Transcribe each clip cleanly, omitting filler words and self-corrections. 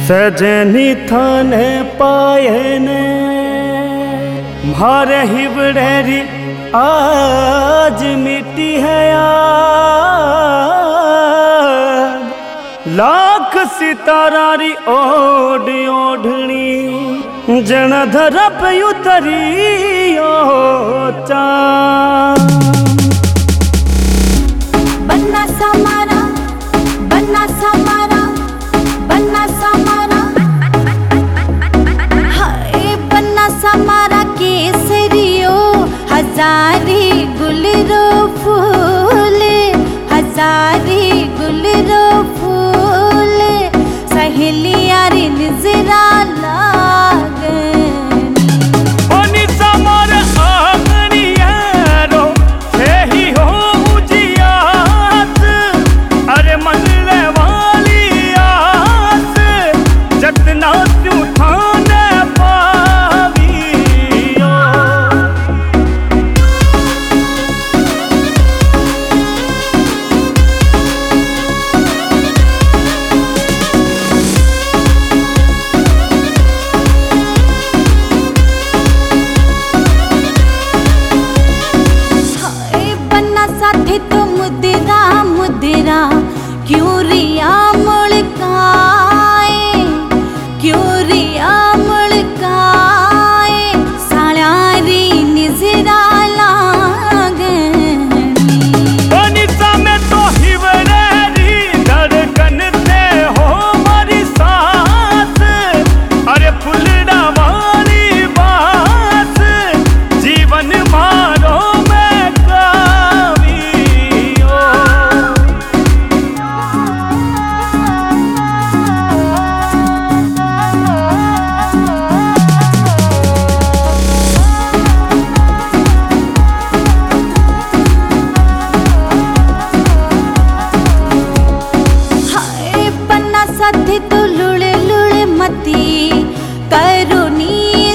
सजनी थाने पायने मारे हिबड़ेरी आज मिट्टी है याद। लाख सितारारी ओढ़ ओढ़नी जन धर पे उतरी ओ चांद। बन्ना समारा बन्ना समारा बन्ना समारा हाय बन्ना समारा केसरियो हजारी गुलरो फूल हजारी गुलरो फूल सहेलिया रे नजरा तो मुदरा मुदरा क्यों रिया मुड़काए क्यों रिया मुड़काए सालारी निजरा लागनी। बनिसा में तो हिवरेरी धड़कन ते हो मारी सांस। अरे फुलड़ा वाली बात जीवन मारो साथे तो लुड़े लुड़े मती करुणी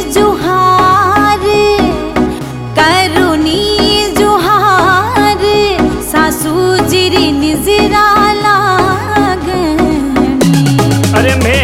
जुहार सासू जिरी निजरा लागनी। अरे